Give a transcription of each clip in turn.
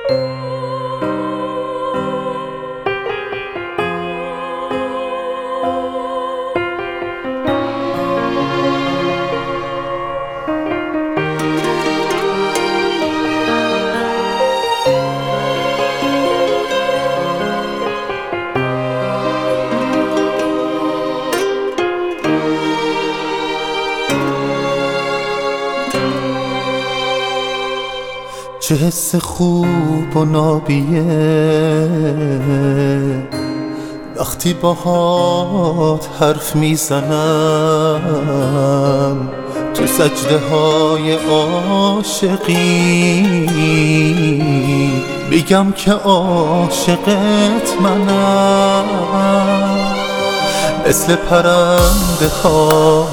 چه حس خوب و نابیه وقتی باهات حرف میزنم تو سجده های عاشقی، بگم که عاشقت منم، مثل پرنده ها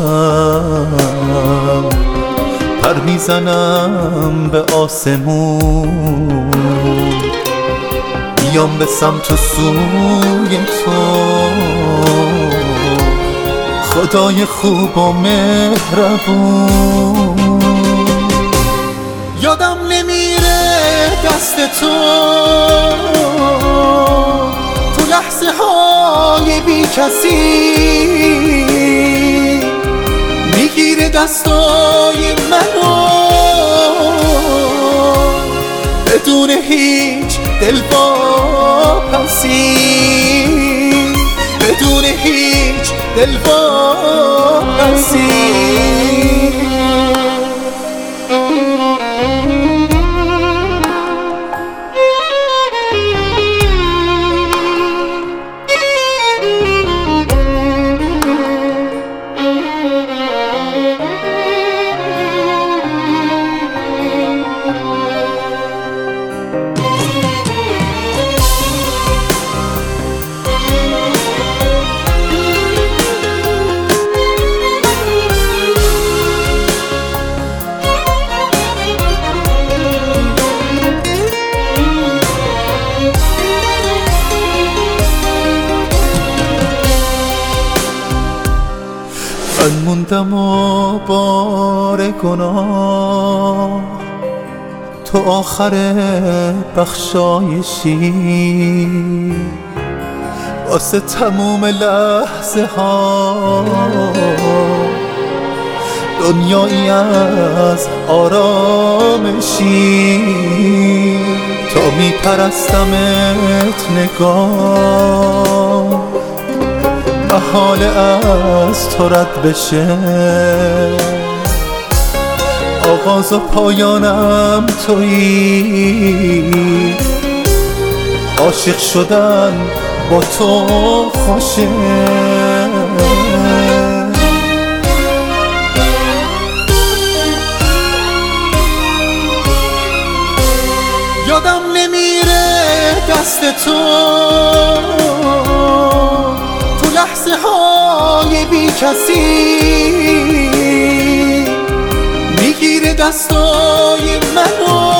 میشم، پر میزنم به آسمون، بیام به سمت و سوی تو، خدای خوب و مهربون. یادم نمیره دست تو لحظه های بی کسی، میگیره دستای منو بدون هیچ دلواپسی، بدون هیچ دلواپسی. من موندم و بار گناه تو آخر بخشایشی، واسه تموم لحظه ها دنیایی از آرامشی، تا میپرستمت نگاه محال از تو رد بشه، آغاز و پایانم تویی، عاشق شدن با تو خوشه. یادم نمیره دست تو لحظه های بی کسی، میگیره دستای منو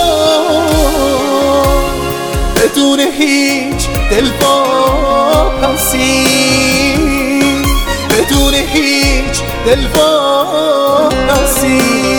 بدون هیچ دلواپسی، بدون هیچ دلواپسی.